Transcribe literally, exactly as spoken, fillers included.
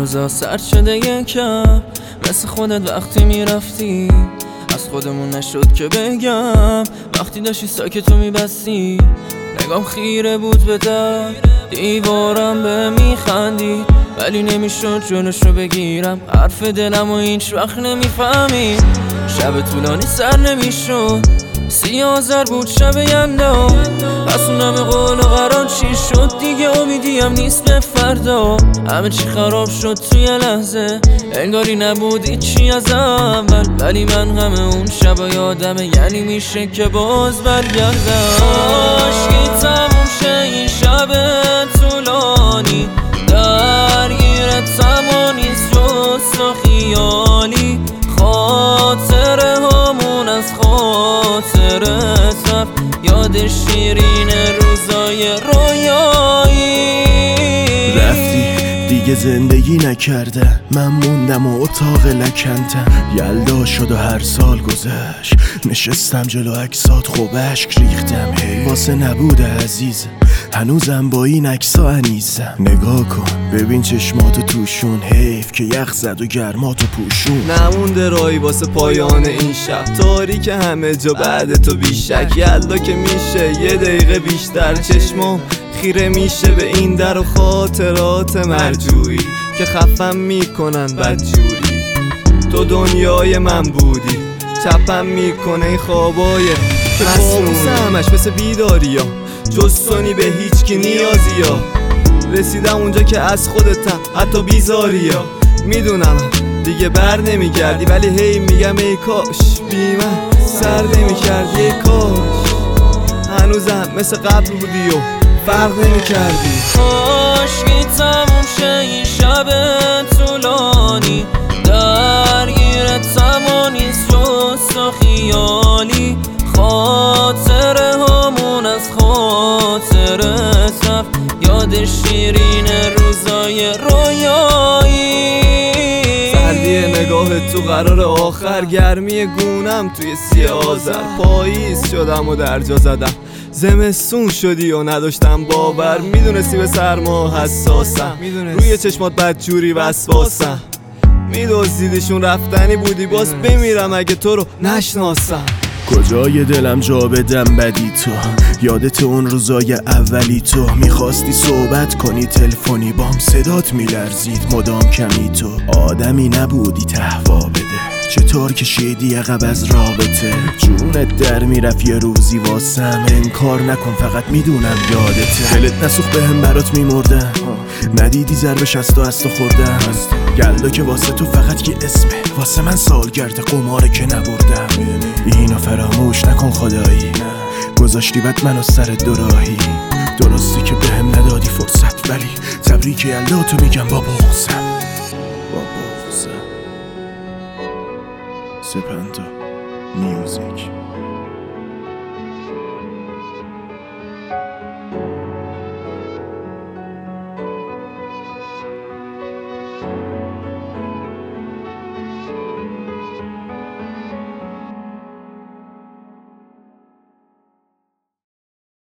روزا سرد شده یکم مثل خودت وقتی میرفتی از خودمون نشد که بگم وقتی داشتی ساکتو میبستی نگام خیره بود به در دیوارم به میخندی ولی نمیشد جلوشو بگیرم حرف دلم و هیچ وقت نمیفهمی شب طولانی سر نمیشد سیاه بود شب یندا از اون همه قول و قرار چی شد دیگه امیدیم نیست به فردا همه چی خراب شد توی لحظه انگاری نبود هیچی از اول ولی من همه اون شبا یادمه یعنی میشه که باز برگردم عاشقی تموم شه این شب طولانی درگیرت زمانیست جست و خیالی خاطره هامون از خاطرت رفت یاد شیرین روزای رویایی رفتی دیگه زندگی نکرده من موندم و اتاق لکندم یلدا شد و هر سال گذشت نشستم جلو عکسات خوب اشک ریختم هی واسه نبوده عزیز هنوزم با این عکسا انیزم نگاه کن ببین چشماتو توشون حیف که یخ زد و گرماتو پوشون نمونده رای واسه پایان این شب تاریک همه جا بعد تو بیشک یلدا که میشه یه دقیقه بیشتر چشمام خیره میشه به این در و خاطرات مرجوعی که خفم میکنن بدجوری تو دنیای من بودی چپم میکنه این خوابای که کابوس همش مثل بیداری ها جستونی به هیچ کی نیازی ها رسیدم اونجا که از خودتم حتی بیزاری ها میدونم دیگه بر نمیگردی ولی هی میگم ای کاش بی من سر نمیکردی ای کاش هنوزم مثل قبل بودی و فرق نمیکردی عاشقی تموم شه این شب طولانی درگیرت زمانیست جست و خیالی خاطره هامون از خاطرت رفت یاد شیرین روزای رویایی سردی نگاه تو قرار آخر گرمی گونم توی سیاه آذر پاییز شدم و در جا زدم زمستون شدی و نداشتم باور میدونستی به سرما حساسم روی چشمات بدجوری وسواسم میدوزیدشون رفتنی بودی باز بمیرم اگه تو رو نشناسم کجای دلم جا بدم بدی تو یادت اون روزای اولی تو میخواستی صحبت کنی تلفنی بام صدات میلرزید مدام کمی تو آدمی نبودی تهوا بده چطور کشیدی عقب از رابطه جونت در میرفت یه روزی واسم انکار نکن فقط میدونم یادته دلت نسوخ به هم برات میمردم ندیدی ضربش از تو از تو خوردم یلدا که واسه تو فقط یه اسمه واسه من سالگرد قماره که نبردم اینو فراموش نکن خدایی گذاشتی بد منو سر دوراهی درستی که به هم ندادی فرصت ولی تبریک یلدا تو میگم با بغضم با بغضم سپنتا میوزیک